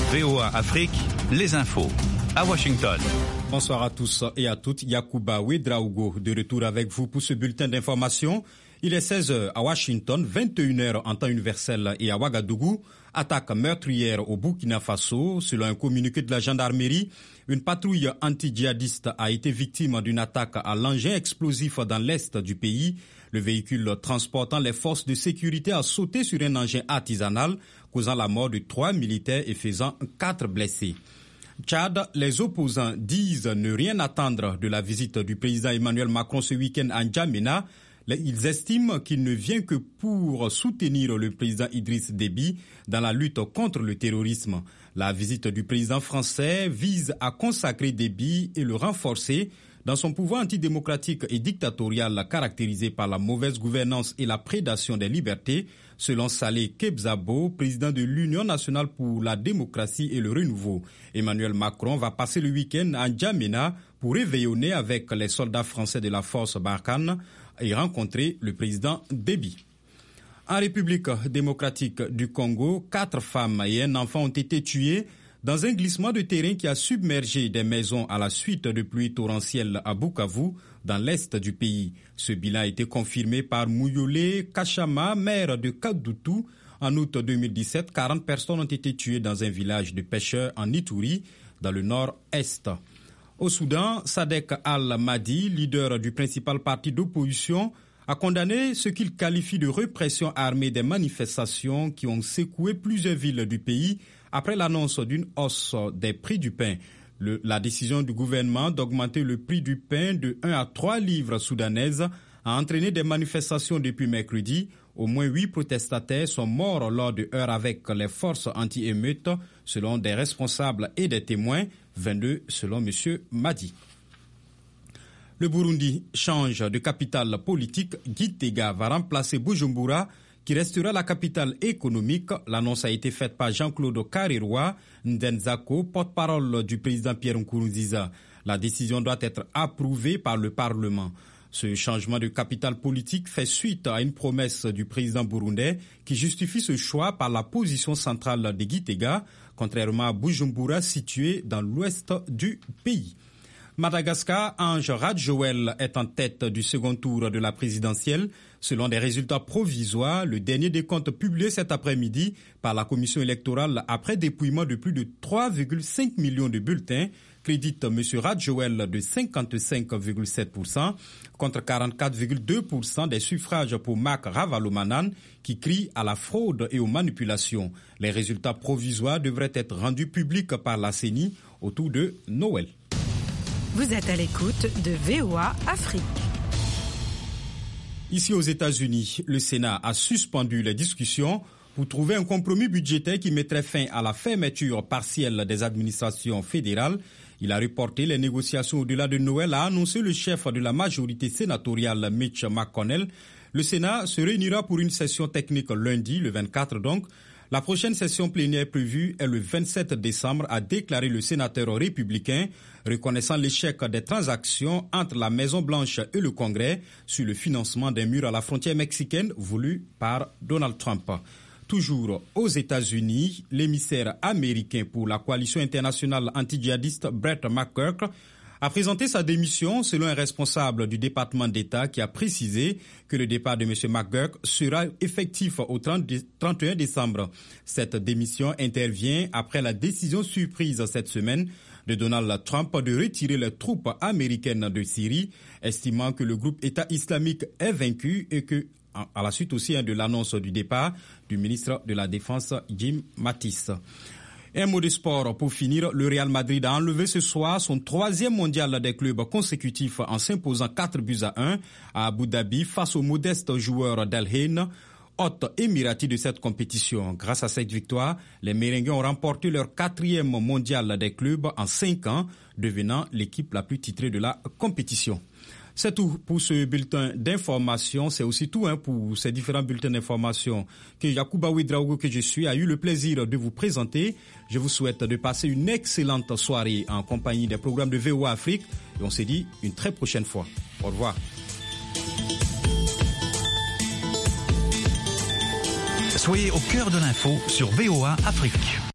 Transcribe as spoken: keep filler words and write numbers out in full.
V O A Afrique, les infos. À Washington. Bonsoir à tous et à toutes. Yacouba Ouedraogo de retour avec vous pour ce bulletin d'information. Il est seize heures à Washington, vingt et une heures en temps universel et à Ouagadougou. Attaque meurtrière au Burkina Faso. Selon un communiqué de la gendarmerie, une patrouille anti-djihadiste a été victime d'une attaque à l'engin explosif dans l'est du pays. Le véhicule transportant les forces de sécurité a sauté sur un engin artisanal, causant la mort de trois militaires et faisant quatre blessés. Tchad, les opposants disent ne rien attendre de la visite du président Emmanuel Macron ce week-end à N'Djamena. Ils estiment qu'il ne vient que pour soutenir le président Idriss Déby dans la lutte contre le terrorisme. La visite du président français vise à consacrer Déby et le renforcer dans son pouvoir antidémocratique et dictatorial caractérisé par la mauvaise gouvernance et la prédation des libertés, selon Saleh Kebzabo, président de l'Union nationale pour la démocratie et le renouveau. Emmanuel Macron va passer le week-end à N'Djamena pour réveillonner avec les soldats français de la force Barkhane et rencontrer le président Déby. En République démocratique du Congo, quatre femmes et un enfant ont été tués dans un glissement de terrain qui a submergé des maisons à la suite de pluies torrentielles à Bukavu, dans l'est du pays. Ce bilan a été confirmé par Mouyolé Kachama, maire de Kadoutou. En août deux mille dix-sept, quarante personnes ont été tuées dans un village de pêcheurs en Ituri, dans le nord-est. Au Soudan, Sadek Al-Mahdi, leader du principal parti d'opposition, a condamné ce qu'il qualifie de répression armée des manifestations qui ont secoué plusieurs villes du pays après l'annonce d'une hausse des prix du pain. Le, la décision du gouvernement d'augmenter le prix du pain de un à trois livres soudanaises a entraîné des manifestations depuis mercredi. Au moins huit protestataires sont morts lors de heurts avec les forces anti-émeutes, selon des responsables et des témoins, vingt-deux selon M. Mahdi. Le Burundi change de capitale politique. Gitega va remplacer Bujumbura, qui restera la capitale économique. L'annonce a été faite par Jean-Claude Kareroy Ndenzako, porte-parole du président Pierre Nkurunziza. La décision doit être approuvée par le Parlement. Ce changement de capitale politique fait suite à une promesse du président burundais qui justifie ce choix par la position centrale de Gitega, contrairement à Bujumbura situé dans l'ouest du pays. Madagascar, Ange Radjoel est en tête du second tour de la présidentielle. Selon des résultats provisoires, le dernier décompte publié cet après-midi par la commission électorale après dépouillement de plus de trois virgule cinq millions de bulletins crédite M. Radjoel de cinquante-cinq virgule sept pour cent contre quarante-quatre virgule deux pour cent des suffrages pour Marc Ravalomanan qui crie à la fraude et aux manipulations. Les résultats provisoires devraient être rendus publics par la C E N I autour de Noël. Vous êtes à l'écoute de V O A Afrique. Ici aux États-Unis, le Sénat a suspendu les discussions pour trouver un compromis budgétaire qui mettrait fin à la fermeture partielle des administrations fédérales. Il a reporté les négociations au-delà de Noël, a annoncé le chef de la majorité sénatoriale, Mitch McConnell. Le Sénat se réunira pour une session technique lundi, le vingt-quatre donc. La prochaine session plénière prévue est le vingt-sept décembre, a déclaré le sénateur républicain, reconnaissant l'échec des transactions entre la Maison-Blanche et le Congrès sur le financement d'un mur à la frontière mexicaine voulu par Donald Trump. Toujours aux États-Unis, l'émissaire américain pour la coalition internationale anti-djihadiste Brett McGurk a présenté sa démission selon un responsable du département d'État qui a précisé que le départ de M. McGurk sera effectif au trente et un décembre. Cette démission intervient après la décision surprise cette semaine de Donald Trump de retirer les troupes américaines de Syrie, estimant que le groupe État islamique est vaincu et que, à la suite aussi de l'annonce du départ du ministre de la Défense Jim Mattis. Un mot de sport pour finir. Le Real Madrid a enlevé ce soir son troisième mondial des clubs consécutifs en s'imposant quatre buts à un à Abu Dhabi face au modeste joueur d'Al Ain, hôte émirati de cette compétition. Grâce à cette victoire, les Merengues ont remporté leur quatrième mondial des clubs en cinq ans, devenant l'équipe la plus titrée de la compétition. C'est tout pour ce bulletin d'information. C'est aussi tout hein, pour ces différents bulletins d'information que Yacouba Ouedraogo, que je suis, a eu le plaisir de vous présenter. Je vous souhaite de passer une excellente soirée en compagnie des programmes de V O A Afrique. Et on se dit une très prochaine fois. Au revoir. Soyez au cœur de l'info sur V O A Afrique.